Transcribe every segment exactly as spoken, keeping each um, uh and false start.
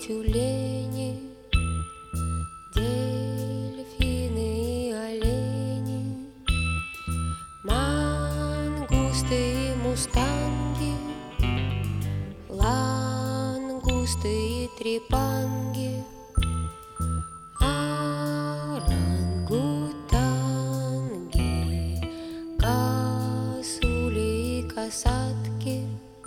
тюлени, дельфины и олени, мангусты и мустанги, лангусты и трепанги, орангутанги, косули и касатки,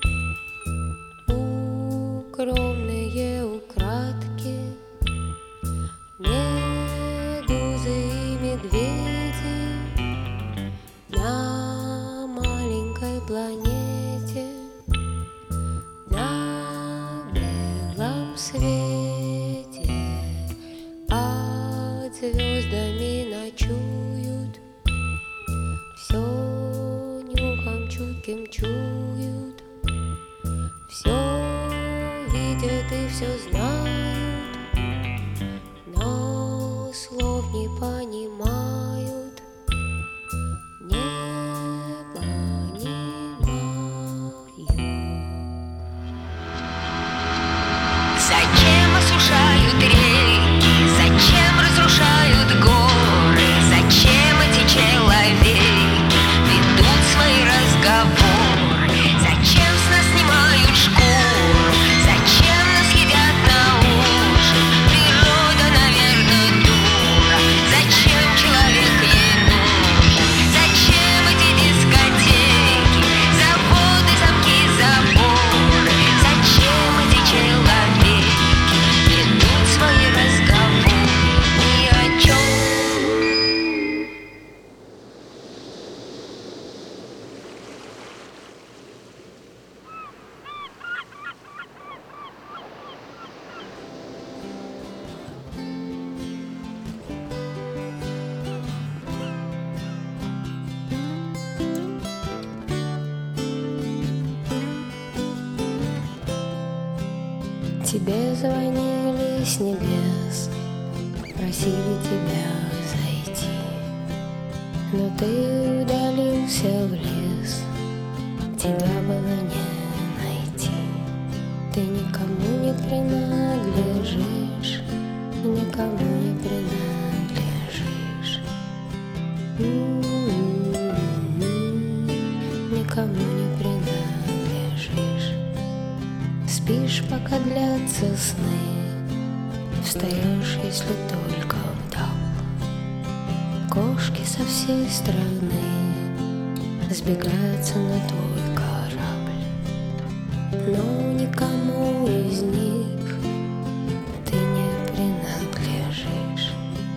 укромные украдки, медузы и медведи на маленькой планете, на белом свете под звездами ночуют, все нюхом чутким чуют, все видят и все знают, но слов не понимают, не понимают. Зачем осушают реки, зачем разрушают горы, зачем эти человеки ведут свои разговоры, зачем с нас снимают шкуру, зачем нас едят на ужин, природа, наверное, дура, зачем человек ей нужен, зачем эти дискотеки, заводы, замки, заборы, зачем эти человеки ведут свои разговоры ни о чем. Тебе звонили с небес, просили тебя зайти, но ты удалился в лес, тебя было не найти. Ты никому не принадлежишь, никому не принадлежишь. М-м-м, никому не принадлежишь. Спишь, пока длятся сны, встаешь, если только вдал. Кошки со всей страны сбегаются на твой корабль, но никому из них ты не принадлежишь.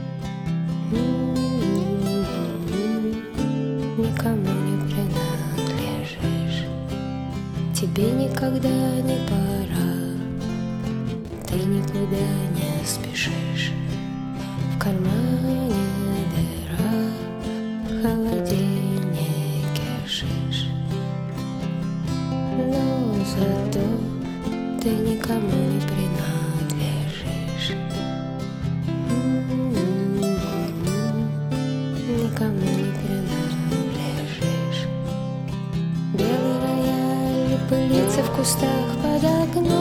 М-м-м, никому не принадлежишь. Тебе никогда не пора, ты никуда не спешишь. В кармане дыра, в холодильнике шиш. Но зато ты никому не принадлежишь. М-м-м, никому не принадлежишь. Белый рояль пылится в кустах под окном.